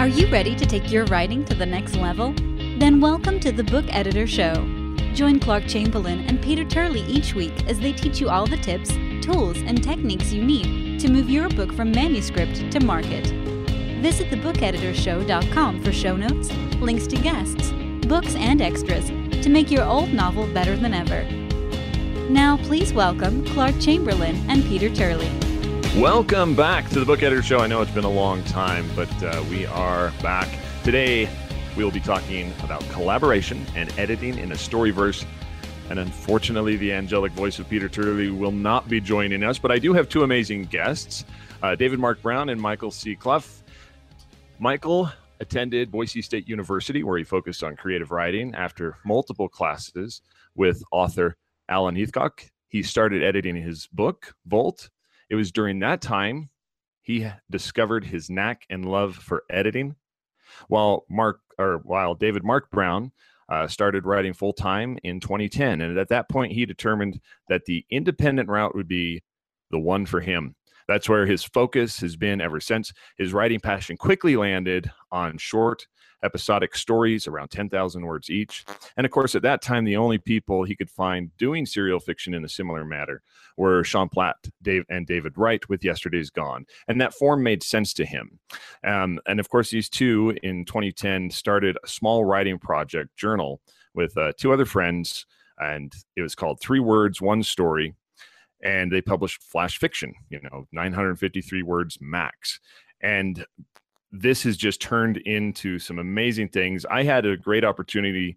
Are you ready to take your writing to the next level? Then welcome to the Book Editor Show. Join Clark Chamberlain and Peter Turley each week as they teach you all the tips, tools, and techniques you need to move your book from manuscript to market. Visit thebookeditorshow.com for show notes, links to guests, books, and extras to make your old novel better than ever. Now please welcome Clark Chamberlain and Peter Turley. Welcome back to the Book Editor Show. I know it's been a long time, but we are back. Today, we'll be talking about collaboration and editing in a Storyverse. And unfortunately, the angelic voice of Peter Turley will not be joining us, but I do have two amazing guests, David Mark Brown and Michael C. Clough. Michael attended Boise State University, where he focused on creative writing. After multiple classes with author Alan Heathcock, he started editing his book, Volt. It was during that time he discovered his knack and love for editing, while David Mark Brown started writing full-time in 2010. And at that point, he determined that the independent route would be the one for him. That's where his focus has been ever since. His writing passion quickly landed on short, episodic stories around 10,000 words each. And of course, at that time, the only people he could find doing serial fiction in a similar manner were Sean Platt, and David Wright with Yesterday's Gone. And that form made sense to him. And of course, these two in 2010 started a small writing project journal with two other friends, and it was called 3 Words, 1 Story. And they published flash fiction, 953 words max. And this has just turned into some amazing things. I had a great opportunity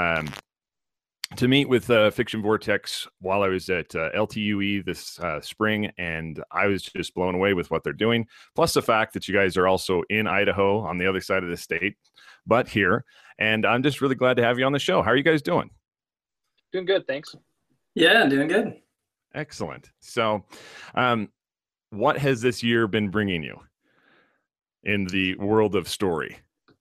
to meet with Fiction Vortex while I was at LTUE this spring, and I was just blown away with what they're doing. Plus the fact that you guys are also in Idaho on the other side of the state, but here. And I'm just really glad to have you on the show. How are you guys doing? Doing good, thanks. Yeah, doing good. Excellent. So what has this year been bringing you in the world of story?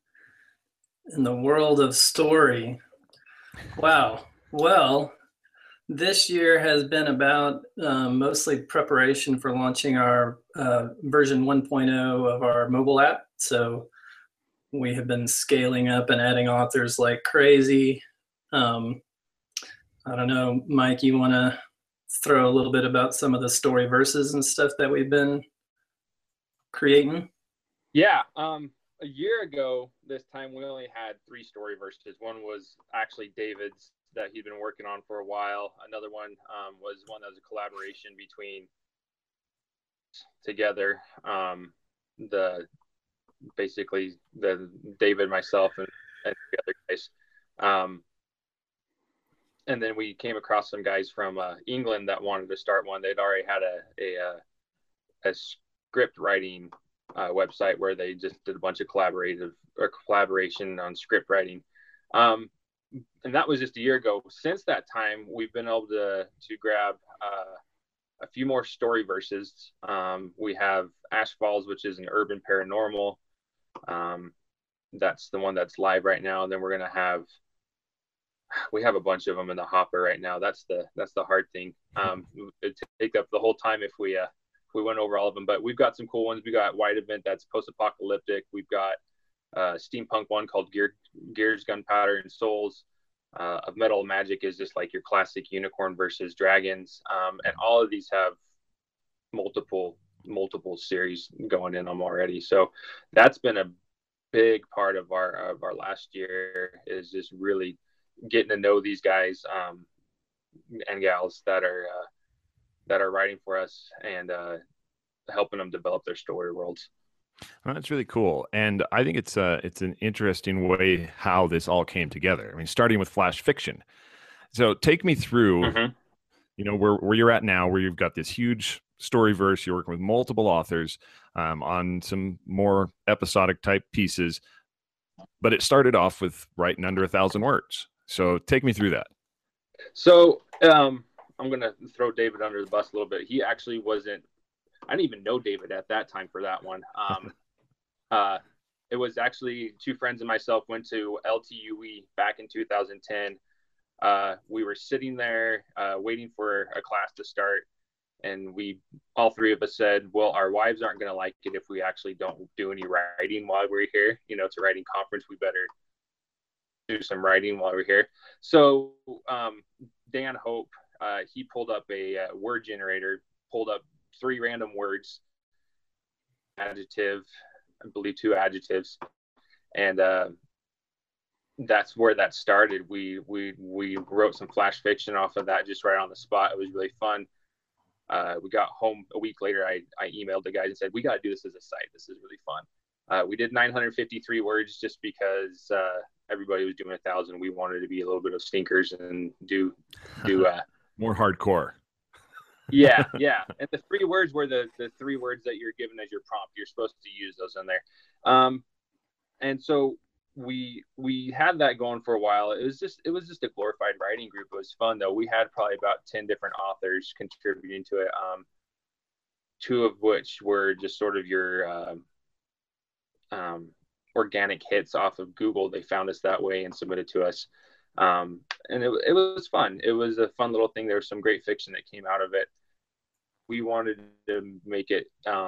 In the world of story. Wow. Well, this year has been about mostly preparation for launching our version 1.0 of our mobile app. So we have been scaling up and adding authors like crazy. I don't know, Mike, you want to throw a little bit about some of the story verses and stuff that we've been creating? Yeah. A year ago, this time we only had 3 story verses. One was actually David's that he'd been working on for a while. Another one was one that was a collaboration between together. Basically the David, myself, and the other guys. And then we came across some guys from England that wanted to start one. They'd already had a script writing website where they just did a bunch of collaboration on script writing. And that was just a year ago. Since that time, we've been able to grab a few more story verses. We have Ash Falls, which is an urban paranormal. That's the one that's live right now. And then we have a bunch of them in the hopper right now. That's the hard thing. It'd take up the whole time if we went over all of them, but we've got some cool ones. We got White Event, that's post-apocalyptic. We've got steampunk one called Gears, Gunpowder, and Souls. Of Metal Magic is just like your classic unicorn versus dragons. And all of these have multiple series going in them already. So that's been a big part of our last year, is just really getting to know these guys and gals that are writing for us and helping them develop their story worlds. Well, that's really cool. And I think it's an interesting way how this all came together. I mean, starting with flash fiction. So take me through, where you're at now, where you've got this huge storyverse, you're working with multiple authors on some more episodic type pieces, but it started off with writing under 1,000 words. So take me through that. So I'm going to throw David under the bus a little bit. He actually I didn't even know David at that time for that one. It was actually 2 friends and myself went to LTUE back in 2010. We were sitting there waiting for a class to start, And we, all three of us said, well, our wives aren't going to like it if we actually don't do any writing while we're here. You know, it's a writing conference. We better do some writing while we're here. So Dan Hope, he pulled up a word generator, pulled up 3 random words, adjective, I believe 2 adjectives. And that's where that started. We wrote some flash fiction off of that just right on the spot. It was really fun. We got home a week later. I emailed the guys and said, we got to do this as a site. This is really fun. We did 953 words just because everybody was doing 1,000. We wanted to be a little bit of stinkers and do more hardcore. Yeah. And the 3 words were the 3 words that you're given as your prompt. You're supposed to use those in there. And so we had that going for a while. It was just a glorified writing group. It was fun though. We had probably about 10 different authors contributing to it. 2 of which were just sort of your organic hits off of Google. They found us that way and submitted to us. And it was fun. It was a fun little thing. There was some great fiction that came out of it. We wanted to make it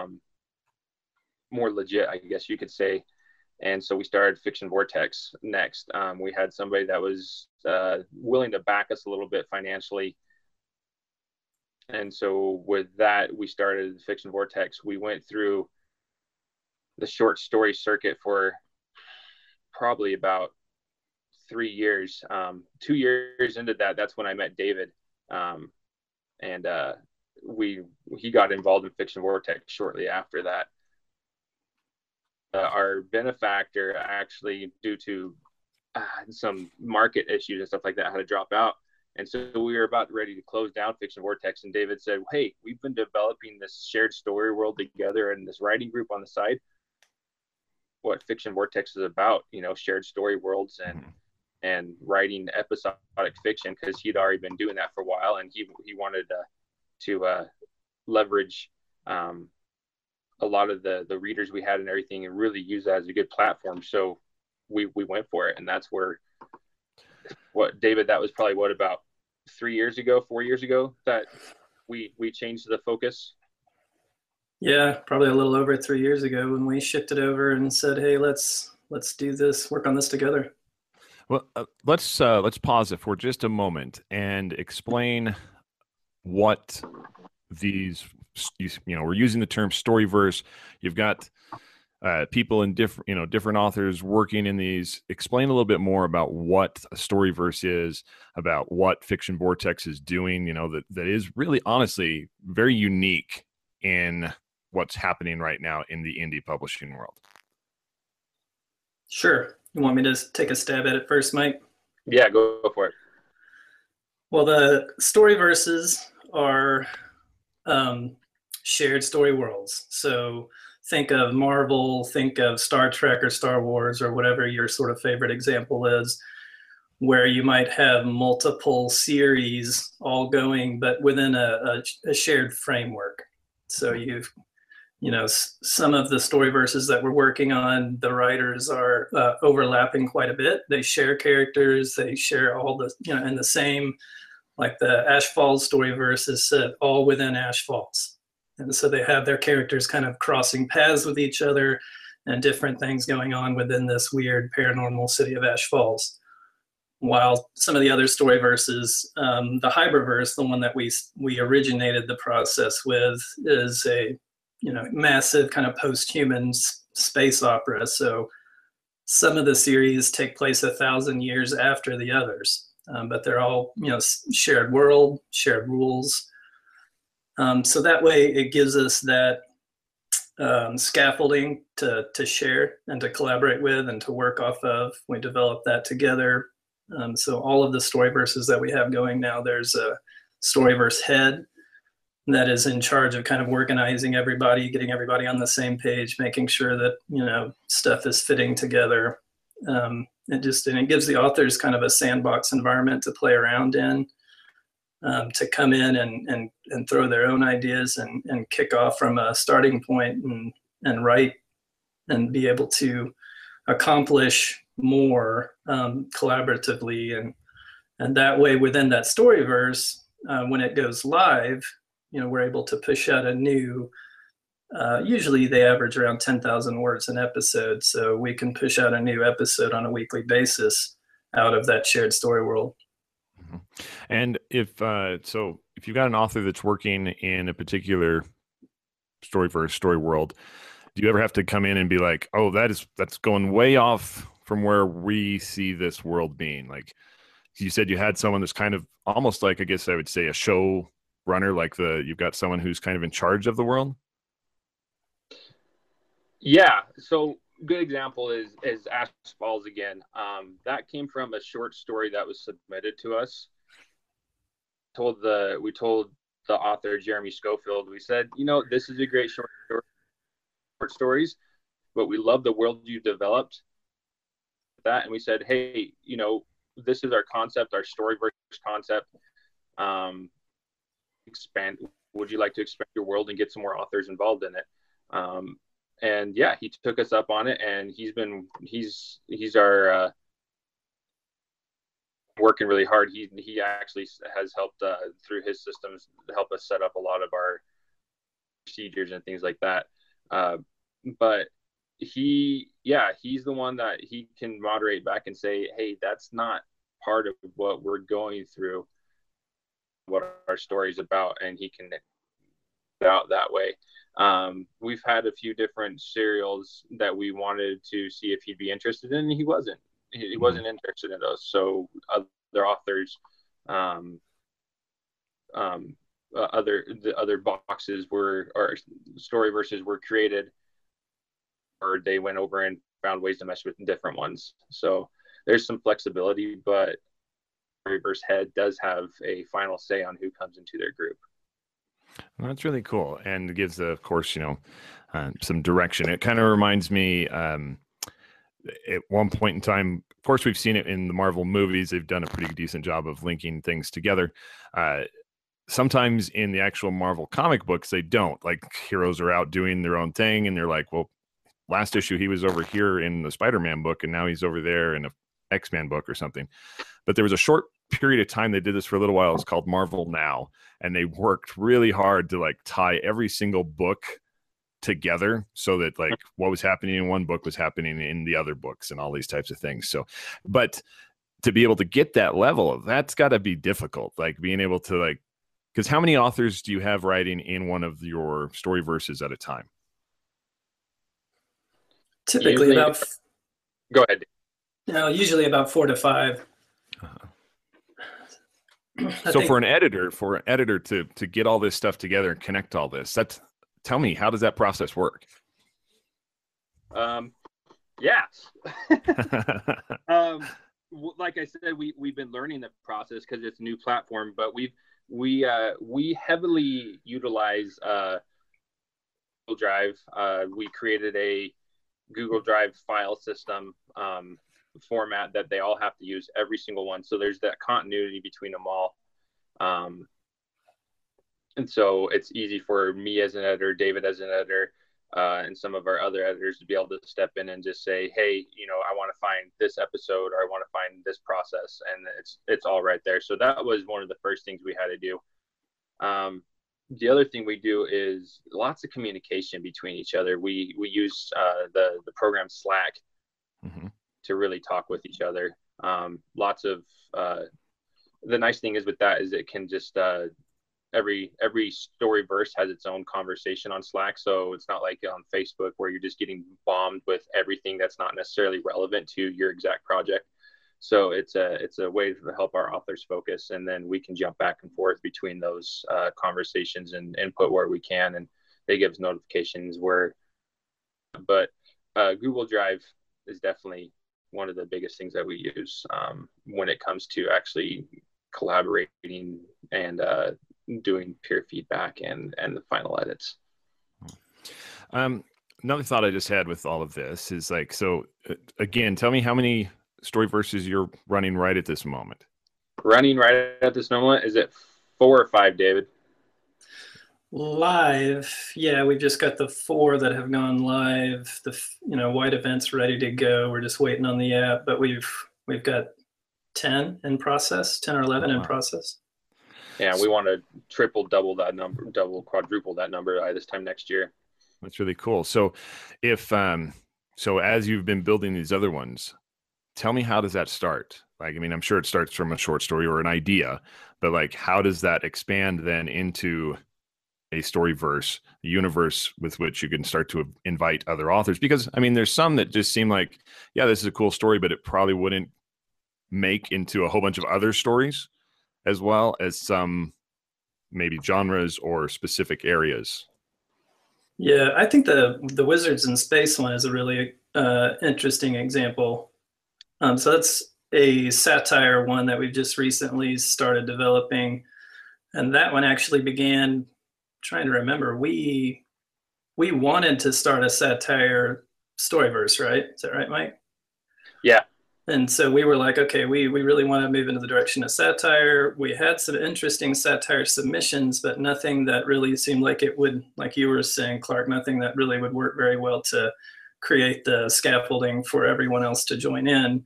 more legit, I guess you could say. And so we started Fiction Vortex next. We had somebody that was willing to back us a little bit financially. And so with that, we started Fiction Vortex. We went through the short story circuit for probably about 3 years. 2 years into that, that's when I met David. And he got involved in Fiction Vortex shortly after that. Our benefactor actually, due to some market issues and stuff like that, had to drop out. And so we were about ready to close down Fiction Vortex. And David said, hey, we've been developing this shared story world together and this writing group on the side. What Fiction Vortex is about, you know, shared story worlds and writing episodic fiction, because he'd already been doing that for a while. And he wanted to leverage a lot of the readers we had and everything and really use that as a good platform. So we went for it. And that's where David, that was probably about 4 years ago that we changed the focus. Yeah, probably a little over 3 years ago when we shifted over and said, hey, let's do this, work on this together. Well, let's pause it for just a moment and explain what these, we're using the term Storyverse. You've got people in different authors working in these. Explain a little bit more about what a Storyverse is, about what Fiction Vortex is doing, that is really honestly very unique in what's happening right now in the indie publishing world. Sure. You want me to take a stab at it first, Mike? Yeah, go for it. Well, the Storyverses are shared story worlds. So think of Marvel, think of Star Trek or Star Wars or whatever your sort of favorite example is, where you might have multiple series all going, but within a shared framework. So some of the Storyverses that we're working on, the writers are overlapping quite a bit. They share characters, they share all the, in the same, like the Ash Falls Storyverse is set all within Ash Falls. And so they have their characters kind of crossing paths with each other and different things going on within this weird paranormal city of Ash Falls. While some of the other Storyverses, the Hyberverse, the one that we originated the process with, is a massive kind of post-human space opera. So some of the series take place 1,000 years after the others, but they're all shared world, shared rules. So that way it gives us that scaffolding to share and to collaborate with and to work off of. We develop that together. So all of the Storyverses that we have going now, there's a Storyverse head that is in charge of kind of organizing everybody, getting everybody on the same page, making sure that, stuff is fitting together. It gives the authors kind of a sandbox environment to play around in, to come in and throw their own ideas and kick off from a starting point and write and be able to accomplish more collaboratively. And that way within that Storyverse, when it goes live, we're able to push out a new, usually they average around 10,000 words an episode. So we can push out a new episode on a weekly basis out of that shared story world. And if you've got an author that's working in a particular storyverse, story world, do you ever have to come in and be like, oh, that's going way off from where we see this world being? Like you said, you had someone that's kind of almost like, I guess I would say, a show runner, like you've got someone who's kind of in charge of the world. Yeah. So good example is Ash Falls again. That came from a short story that was submitted to us. We told the author, Jeremy Schofield, we said, this is a great short stories, but we love the world you developed. That, and we said, hey, this is our concept, our storyverse concept. Expand. Would you like to expand your world and get some more authors involved in it? And yeah, he took us up on it, and he's our working really hard. He actually has helped through his systems to help us set up a lot of our procedures and things like that. But he's the one that he can moderate back and say, hey, that's not part of what we're going through, what our story's about, and he can out that way. We've had a few different serials that we wanted to see if he'd be interested in, and he wasn't interested in those. So other authors, the other boxes or story verses were created, or they went over and found ways to mesh with different ones. So there's some flexibility, but Storyverse head does have a final say on who comes into their group. Well, that's really cool, and it gives, of course, some direction. It kind of reminds me, at one point in time, of course, we've seen it in the Marvel movies. They've done a pretty decent job of linking things together. Sometimes in the actual Marvel comic books, they don't. Like, heroes are out doing their own thing, and they're like, well, last issue he was over here in the Spider-Man book, and now he's over there in a X-Men book or something. But there was a short period of time they did this for a little while. It's called Marvel Now, and they worked really hard to tie every single book together so that what was happening in one book was happening in the other books and all these types of things. So, but to be able to get that level, that's got to be difficult. Being able to because how many authors do you have writing in one of your story verses at a time? Typically go ahead. Usually about 4 to 5. So for an editor to get all this stuff together and connect all this, tell me, how does that process work? Yes. Like I said, we've been learning the process because it's a new platform, but we heavily utilize Google Drive. We created a Google Drive file system format that they all have to use, every single one. So there's that continuity between them all. And so it's easy for me as an editor, David as an editor, and some of our other editors to be able to step in and just say, hey, I want to find this episode, or I want to find this process, and it's all right there. So that was one of the first things we had to do. The other thing we do is lots of communication between each other. We use the program Slack to really talk with each other. Lots of the nice thing is with that is it can just every story verse has its own conversation on Slack. So it's not like on Facebook where you're just getting bombed with everything that's not necessarily relevant to your exact project. So it's a way to help our authors focus, and then we can jump back and forth between those conversations and input where we can, and they give us notifications but Google Drive is definitely one of the biggest things that we use when it comes to actually collaborating and doing peer feedback and the final edits. Another thought I just had with all of this is again, tell me how many story verses you're running right at this moment. Running right at this moment, is it 4 or 5, David? Live, yeah, we've just got the 4 that have gone live. The White Event's ready to go. We're just waiting on the app, but we've got 10 in process, 10 or 11 in process. Yeah, we want to double that number, quadruple that number by this time next year. That's really cool. So if so as you've been building these other ones, tell me, how does that start? Like, I mean, I'm sure it starts from a short story or an idea, but like, how does that expand then into a storyverse, a universe with which you can start to invite other authors? Because I mean, there's some that just seem like, yeah, this is a cool story, but it probably wouldn't make into a whole bunch of other stories, as well as some maybe genres or specific areas. Yeah, I think the Wizards in Space one is a really interesting example. So that's a satire one that we've just recently started developing, and that one actually began. Trying to remember, we wanted to start a satire storyverse, right? Is that right, Mike? Yeah. And so we were like, okay, we really want to move into the direction of satire. We had some interesting satire submissions, but nothing that really seemed like it would, like you were saying, Clark, nothing that really would work very well to create the scaffolding for everyone else to join in.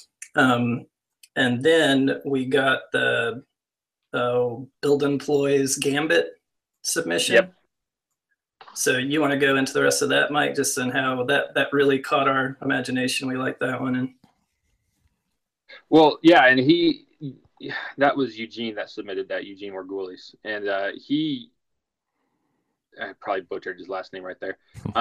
And then we got the Build Employees Gambit submission. Yep. So you want to go into the rest of that, Mike, just on how that really caught our imagination. We like that one. And well, yeah, and that was Eugene that submitted that, Eugene Margulis. And I probably butchered his last name right there.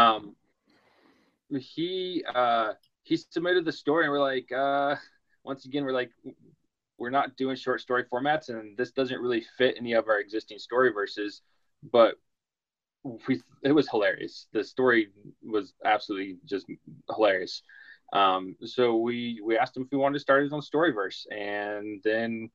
He submitted the story, and we're like, once again, we're not doing short story formats, and this doesn't really fit any of our existing story verses, but it was hilarious. The story was absolutely just hilarious. So we asked him if he wanted to start his own storyverse, and then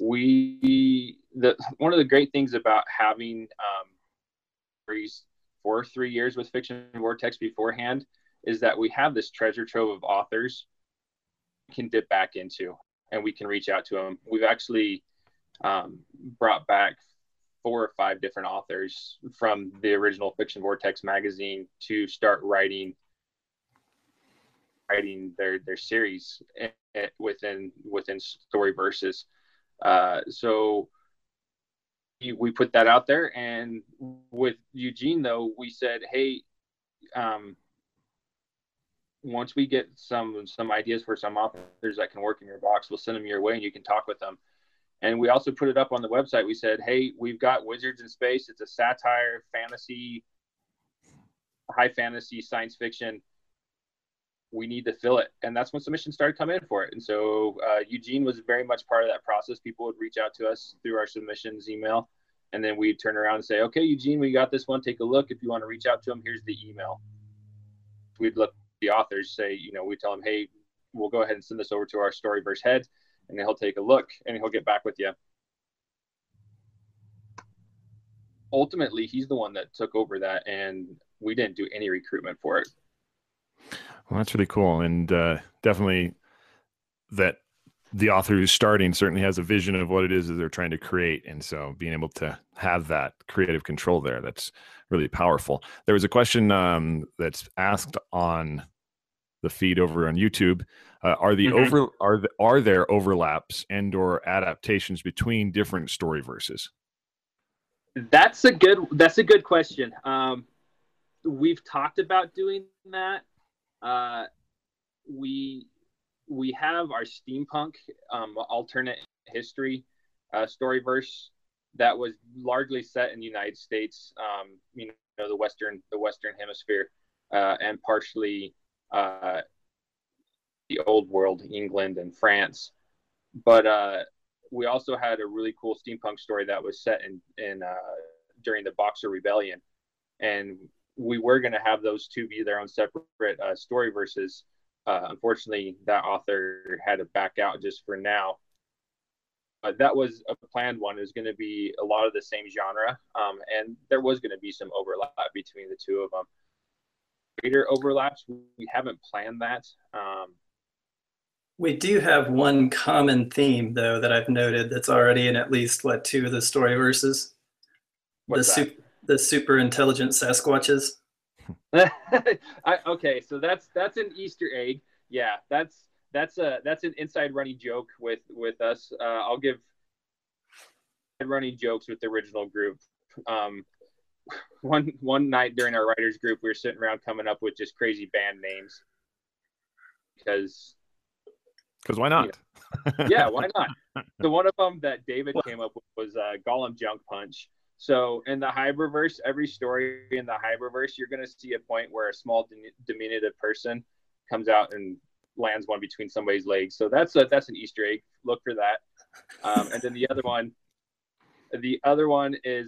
one of the great things about having stories for 3 years with Fiction Vortex beforehand is that we have this treasure trove of authors we can dip back into, and we can reach out to them. We've actually brought back 4 or 5 different authors from the original Fiction Vortex magazine to start writing their series within story verses. So we put that out there, and with Eugene though, we said, hey, once we get some ideas for some authors that can work in your box, we'll send them your way and you can talk with them. And we also put it up on the website. We said, hey, we've got Wizards in Space. It's a satire, fantasy, high fantasy, science fiction. We need to fill it. And that's when submissions started coming in for it. And so Eugene was very much part of that process. People would reach out to us through our submissions email, and then we'd turn around and say, okay, Eugene, we got this one. Take a look. If you want to reach out to him, here's the email. We'd look at the authors, say, we tell them, hey, we'll go ahead and send this over to our Storyverse head, and he'll take a look and he'll get back with you. Ultimately, he's the one that took over that, and we didn't do any recruitment for it. Well, that's really cool. And definitely that the author who's starting certainly has a vision of what it is that they're trying to create. And so being able to have that creative control there, that's really powerful. There was a question that's asked on the feed over on YouTube. Are there overlaps and or adaptations between different story verses? That's a good question. We've talked about doing that. We have our steampunk alternate history storyverse that was largely set in the United States, the Western Hemisphere, and partially the Old World, England and France. But we also had a really cool steampunk story that was set in during the Boxer Rebellion, and we were going to have those two be their own separate story verses. Unfortunately, that author had to back out just for now. But that was a planned one. It was going to be a lot of the same genre, and there was going to be some overlap between the two of them. Greater overlaps, we haven't planned that. We do have one common theme, though, that I've noted that's already in at least, 2 of the story verses. The super intelligent Sasquatches. Okay, so that's an Easter egg. Yeah, that's an inside running joke with us. I'll give running jokes with the original group. One night during our writers group, we were sitting around coming up with just crazy band names because why not? Yeah, why not? So one of them that David came up with was Gollum Junk Punch. So in the Hybriverse, every story in the Hybriverse, you're going to see a point where a small diminutive person comes out and lands one between somebody's legs. So that's an Easter egg. Look for that. And then the other one is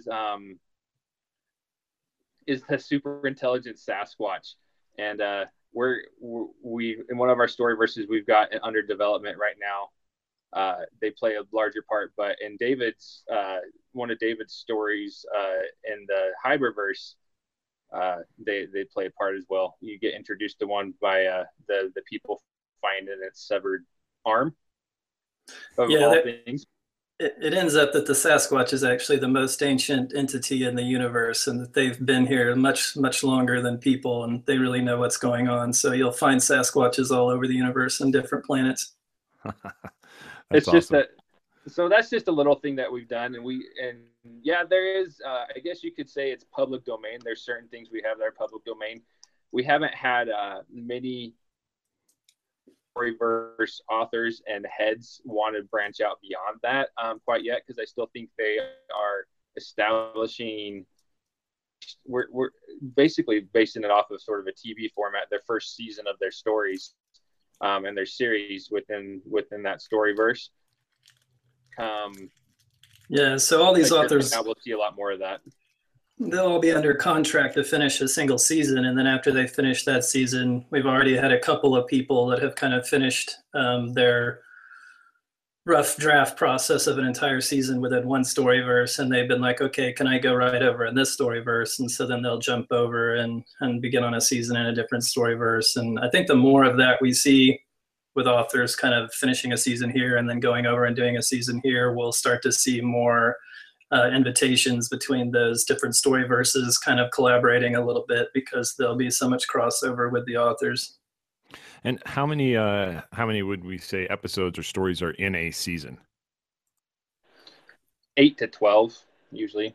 the super intelligent Sasquatch. And we in one of our story verses, we've got under development right now. They play a larger part, but in David's one of David's stories in the Hybriverse, they play a part as well. You get introduced to one by the people finding its severed arm. It ends up that the Sasquatch is actually the most ancient entity in the universe, and that they've been here much, much longer than people, and they really know what's going on. So you'll find Sasquatches all over the universe and different planets. It's awesome. Just that. So that's just a little thing that we've done, and there is. I guess you could say it's public domain. There's certain things we have that are public domain. We haven't had many Storyverse authors and heads want to branch out beyond that quite yet, because I still think they are establishing. We're basically basing it off of sort of a TV format, their first season of their stories. And their series within that Storyverse. So all these authors, we'll see a lot more of that. They'll all be under contract to finish a single season, and then after they finish that season, we've already had a couple of people that have kind of finished their rough draft process of an entire season within one Storyverse, and they've been like, okay, can I go right over in this Storyverse? And so then they'll jump over and begin on a season in a different Storyverse. And I think the more of that we see with authors kind of finishing a season here and then going over and doing a season here, we'll start to see more invitations between those different Storyverses kind of collaborating a little bit, because there'll be so much crossover with the authors. And how many would we say episodes or stories are in a season? 8 to 12 usually.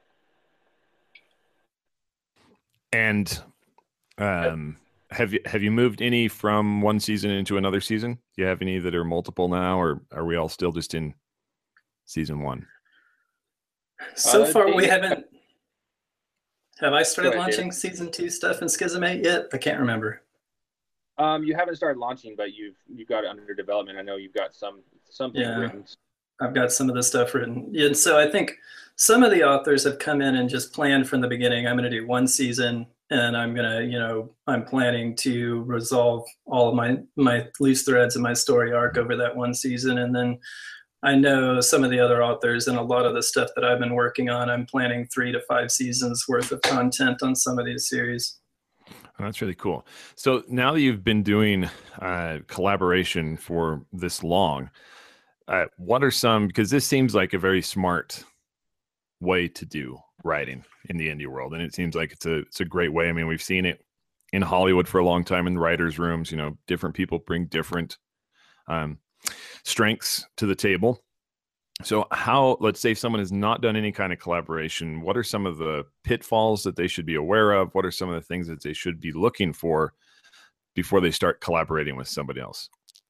And have you moved any from one season into another season? Do you have any that are multiple now, or are we all still just in season one? So far, we haven't. Have I started launching season 2 stuff in Schism 8 yet? I can't remember. You haven't started launching, but you've got it under development. I know you've got something written. I've got some of the stuff written. And so I think some of the authors have come in and just planned from the beginning, I'm going to do one season, and I'm going to, I'm planning to resolve all of my loose threads in my story arc over that one season. And then I know some of the other authors, and a lot of the stuff that I've been working on, I'm planning 3 to 5 seasons worth of content on some of these series. Oh, that's really cool. So now that you've been doing collaboration for this long, what are some, because this seems like a very smart way to do writing in the indie world, and it seems like it's a great way. I mean, we've seen it in Hollywood for a long time in writers' rooms. Different people bring different strengths to the table. So let's say someone has not done any kind of collaboration, what are some of the pitfalls that they should be aware of? What are some of the things that they should be looking for before they start collaborating with somebody else?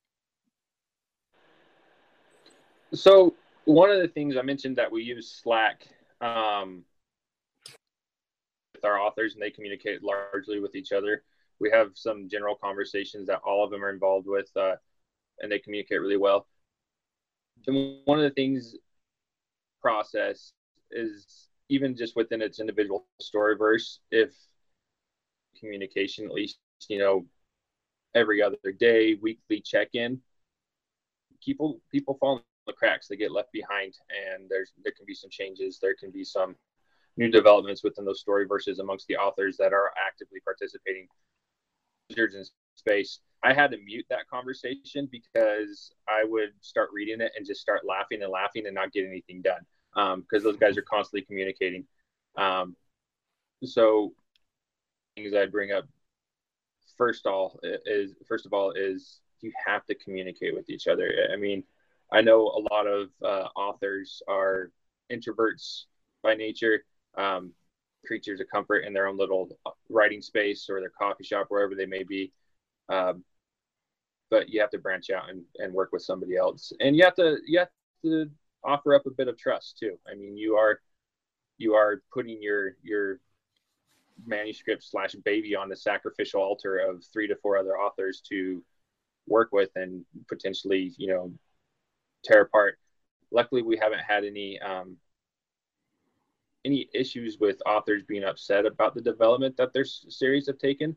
So one of the things I mentioned that we use Slack with our authors, and they communicate largely with each other. We have some general conversations that all of them are involved with, and they communicate really well. And one of the things process is, even just within its individual Storyverse, if communication, at least, every other day, weekly check-in, people fall in the cracks, they get left behind, and there can be some changes. There can be some new developments within those Storyverses amongst the authors that are actively participating in space. I had to mute that conversation because I would start reading it and just start laughing and not get anything done, because those guys are constantly communicating. So things I'd bring up first of all is you have to communicate with each other. I mean, I know a lot of authors are introverts by nature, creatures of comfort in their own little writing space or their coffee shop, wherever they may be. But you have to branch out and work with somebody else, and you have to offer up a bit of trust too. I mean, you are putting your manuscript / baby on the sacrificial altar of 3 to 4 other authors to work with and potentially, tear apart. Luckily, we haven't had any issues with authors being upset about the development that their series have taken.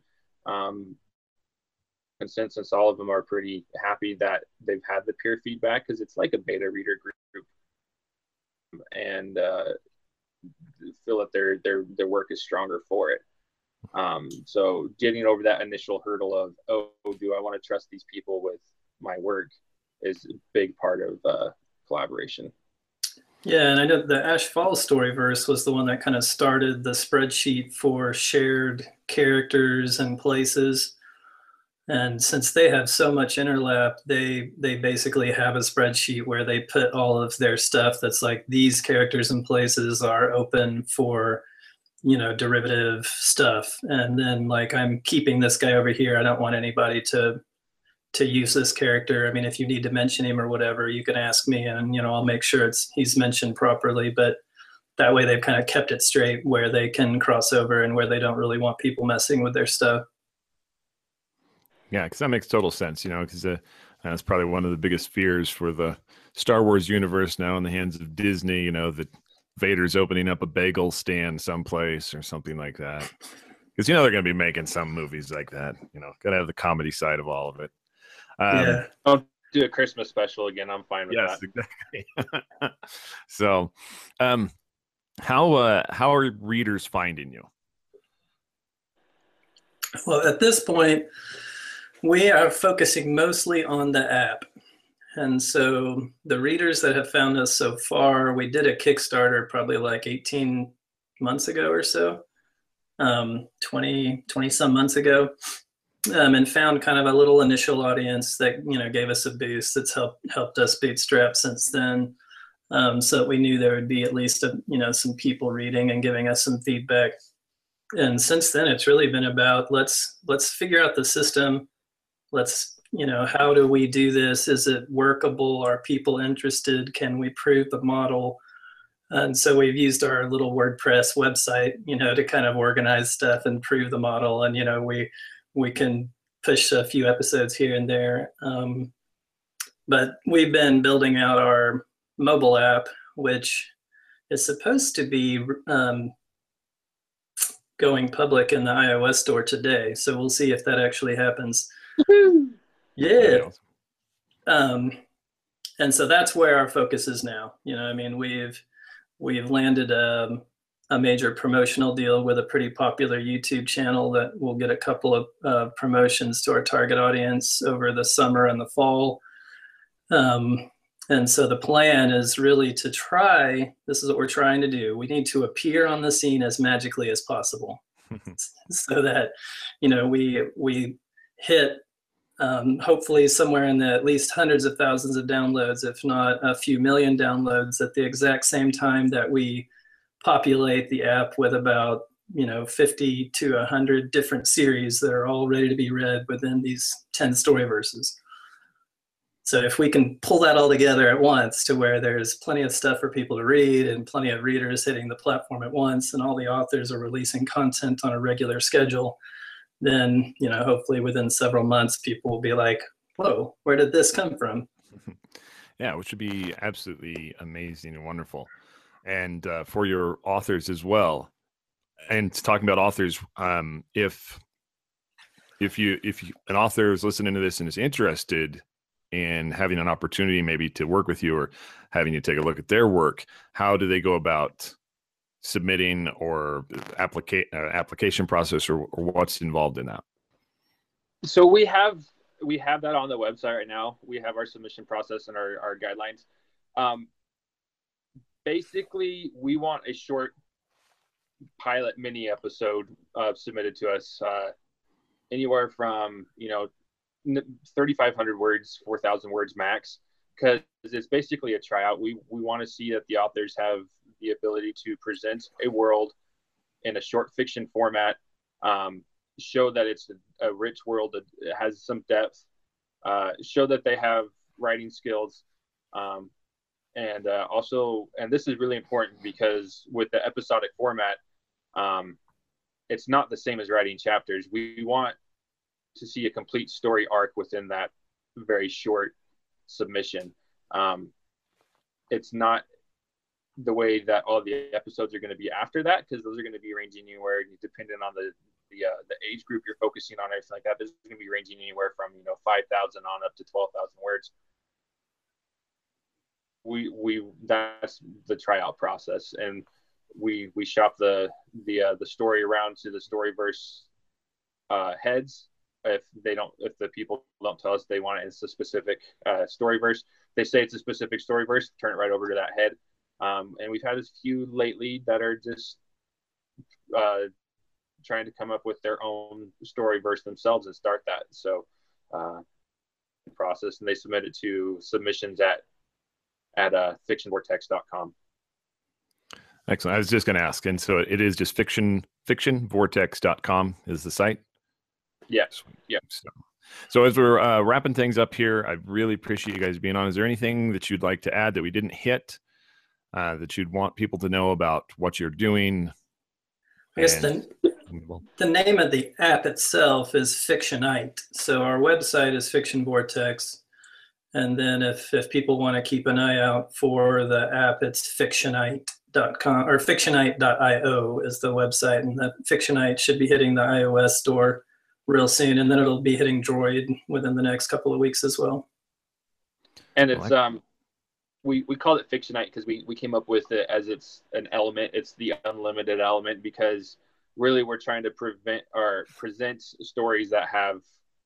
Consensus, all of them are pretty happy that they've had the peer feedback, because it's like a beta reader group, and feel that their work is stronger for it. So getting over that initial hurdle of, do I want to trust these people with my work, is a big part of collaboration. Yeah, and I know the Ash Falls Storyverse was the one that kind of started the spreadsheet for shared characters and places. And since they have so much interlap, they basically have a spreadsheet where they put all of their stuff that's like, these characters and places are open for, derivative stuff. And then, like, I'm keeping this guy over here. I don't want anybody to use this character. I mean, if you need to mention him or whatever, you can ask me, and, I'll make sure he's mentioned properly. But that way they've kind of kept it straight where they can cross over and where they don't really want people messing with their stuff. Yeah, because that makes total sense, because that's probably one of the biggest fears for the Star Wars universe now in the hands of Disney, that Vader's opening up a bagel stand someplace or something like that. Because, they're going to be making some movies like that, got to have the comedy side of all of it. Yeah. I'll do a Christmas special again. I'm fine with that. Yes, exactly. So how are readers finding you? Well, at this point, we are focusing mostly on the app. And so the readers that have found us so far, we did a Kickstarter probably like 18 months ago or so, 20 some months ago, and found kind of a little initial audience that, gave us a boost. That's helped us bootstrap since then. So we knew there would be at least, some people reading and giving us some feedback. And since then, it's really been about, let's figure out the system. How do we do this? Is it workable? Are people interested? Can we prove the model? And so we've used our little WordPress website, to kind of organize stuff and prove the model. And, we can push a few episodes here and there. But we've been building out our mobile app, which is supposed to be going public in the iOS store today. So we'll see if that actually happens. Yeah. And so that's where our focus is now. We've landed a major promotional deal with a pretty popular YouTube channel that will get a couple of promotions to our target audience over the summer and the fall. And so the plan is really to this is what we're trying to do. We need to appear on the scene as magically as possible so that, we hit hopefully somewhere in the at least hundreds of thousands of downloads, if not a few million downloads, at the exact same time that we populate the app with about 50 to 100 different series that are all ready to be read within these 10 story verses. So if we can pull that all together at once to where there's plenty of stuff for people to read and plenty of readers hitting the platform at once, and all the authors are releasing content on a regular schedule, then, hopefully within several months, people will be like, whoa, where did this come from? Yeah, which would be absolutely amazing and wonderful. And for your authors as well. And talking about authors, if an author is listening to this and is interested in having an opportunity maybe to work with you or having you take a look at their work, how do they go about submitting or application process, or what's involved in that? So we have that on the website right now. We have our submission process and our guidelines. Basically, we want a short pilot mini episode submitted to us, anywhere from 3,500 words, 4,000 words max, because it's basically a tryout. We want to see that the authors have the ability to present a world in a short fiction format, show that it's a rich world that has some depth, show that they have writing skills, and this is really important because with the episodic format, it's not the same as writing chapters. We want to see a complete story arc within that very short submission. It's not the way that all the episodes are going to be after that, because those are going to be ranging anywhere, depending on the age group you're focusing on, everything like that. This is going to be ranging anywhere from 5,000 on up to 12,000 words. That's the tryout process, and we shop the story around to the Storyverse heads. If the people don't tell us they want it in a specific Storyverse, they say it's a specific Storyverse, turn it right over to that head. And we've had a few lately that are just trying to come up with their own Storyverse themselves and start that. So process, and they submit it to submissions at fictionvortex.com. Excellent. I was just going to ask, and so it is just fictionvortex.com is the site. Yes. Yeah. So as we're wrapping things up here, I really appreciate you guys being on. Is there anything that you'd like to add that we didn't hit, that you'd want people to know about what you're doing? I guess the name of the app itself is Fictionite. So our website is Fiction Vortex. And then if people want to keep an eye out for the app, it's fictionite.com or fictionite.io is the website. And the Fictionite should be hitting the iOS store real soon, and then it'll be hitting Droid within the next couple of weeks as well. And it's we called it Fictionite because we came up with it as it's an element. It's the unlimited element, because really we're trying to present stories that have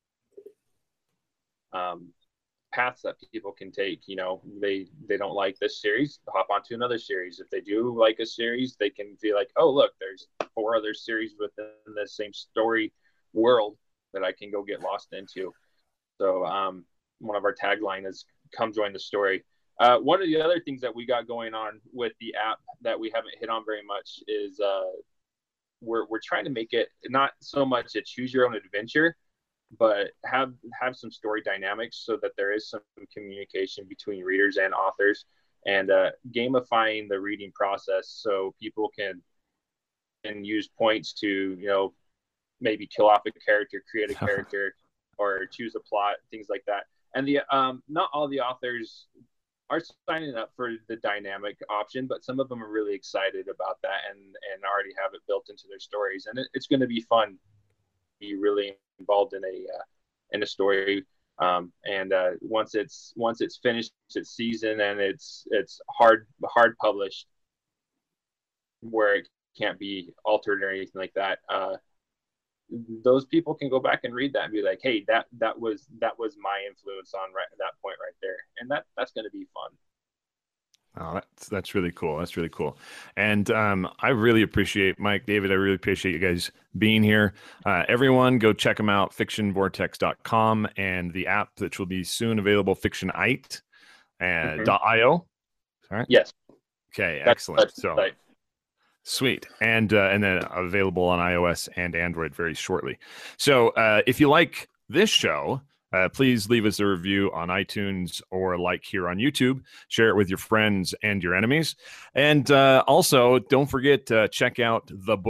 paths that people can take. They don't like this series, hop onto another series. If they do like a series, they can be like, oh look, there's 4 other series within the same story world that I can go get lost into. So one of our tagline is come join the story. One of the other things that we got going on with the app that we haven't hit on very much is we're trying to make it not so much a choose your own adventure, but have some story dynamics so that there is some communication between readers and authors, and gamifying the reading process so people can use points to maybe kill off a character, create a character, or choose a plot, things like that. And the not all the authors are signing up for the dynamic option, but some of them are really excited about that and already have it built into their stories. And it's going to be fun to be really involved in a story. And once it's finished its season and it's hard published, where it can't be altered or anything like that, those people can go back and read that and be like, hey, that was my influence on that point right there. And that's going to be fun. Oh, that's really cool. That's really cool. And I really appreciate Mike, David. I really appreciate you guys being here. Everyone go check them out, fictionvortex.com, and the app that will be soon available, Fictionite and .io. All right. Yes. Okay. Excellent. Sweet. And then available on iOS and Android very shortly. So if you like this show, please leave us a review on iTunes or like here on YouTube. Share it with your friends and your enemies. And also, don't forget to check out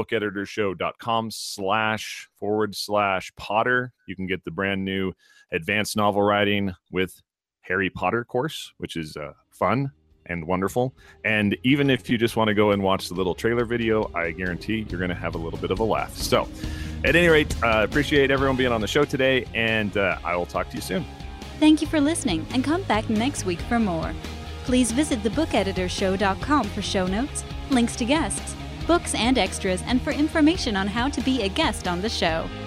thebookeditorshow.com//Potter. You can get the brand new advanced novel writing with Harry Potter course, which is fun and wonderful. And even if you just want to go and watch the little trailer video, I guarantee you're going to have a little bit of a laugh. So at any rate, appreciate everyone being on the show today, and I will talk to you soon. Thank you for listening, and come back next week for more. Please visit thebookeditorshow.com for show notes, links to guests, books and extras, and for information on how to be a guest on the show.